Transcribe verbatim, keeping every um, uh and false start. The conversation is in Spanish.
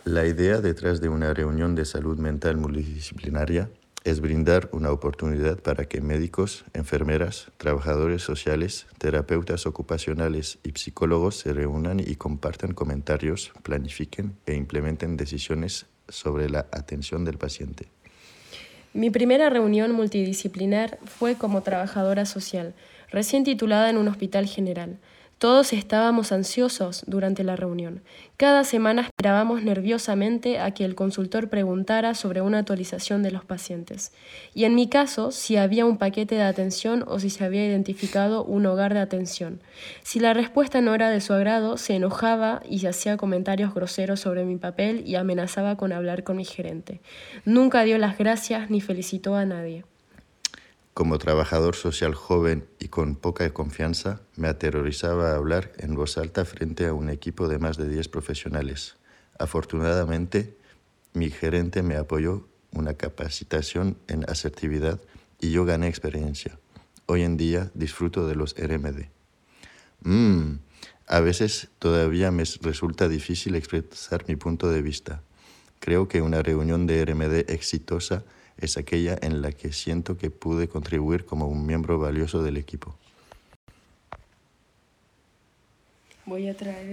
La idea detrás de una reunión de salud mental multidisciplinaria es brindar una oportunidad para que médicos, enfermeras, trabajadores sociales, terapeutas ocupacionales y psicólogos se reúnan y compartan comentarios, planifiquen e implementen decisiones sobre la atención del paciente. Mi primera reunión multidisciplinar fue como trabajadora social, recién titulada en un hospital general. Todos estábamos ansiosos durante la reunión. Cada semana esperábamos nerviosamente a que el consultor preguntara sobre una actualización de los pacientes. Y en mi caso, si había un paquete de atención o si se había identificado un hogar de atención. Si la respuesta no era de su agrado, se enojaba y hacía comentarios groseros sobre mi papel y amenazaba con hablar con mi gerente. Nunca dio las gracias ni felicitó a nadie. Como trabajador social joven y con poca confianza, me aterrorizaba hablar en voz alta frente a un equipo de más de diez profesionales. Afortunadamente, mi gerente me apoyó una capacitación en asertividad y yo gané experiencia. Hoy en día disfruto de los R M D. Mm, a veces todavía me resulta difícil expresar mi punto de vista. Creo que una reunión de R M D exitosa es aquella en la que siento que pude contribuir como un miembro valioso del equipo. Voy a traer